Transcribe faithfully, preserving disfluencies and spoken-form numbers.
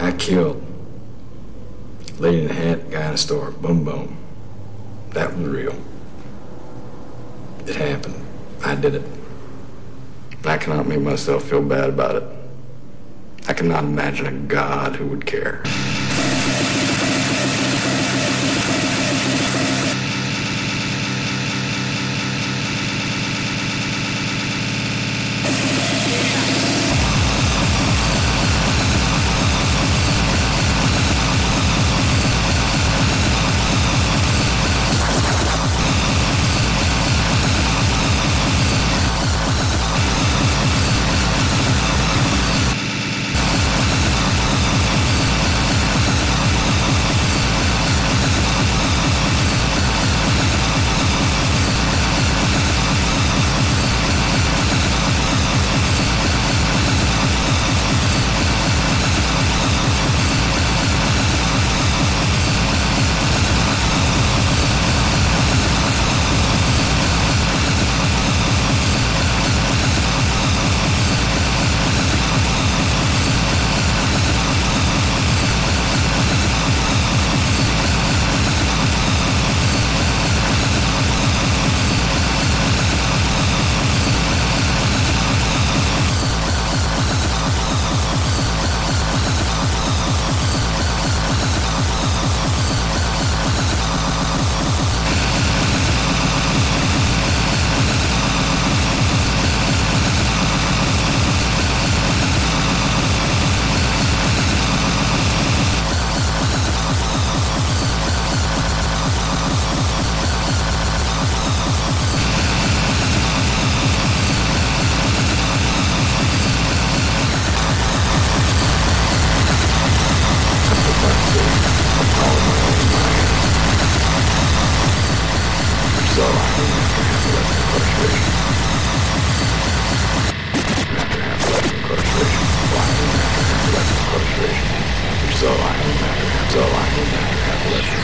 I killed lady in the hat, guy in the store, boom, boom. That was real. It happened. I did it. I cannot make myself feel bad about it. I cannot imagine a God who would care. So I don't matter, so I don't matter,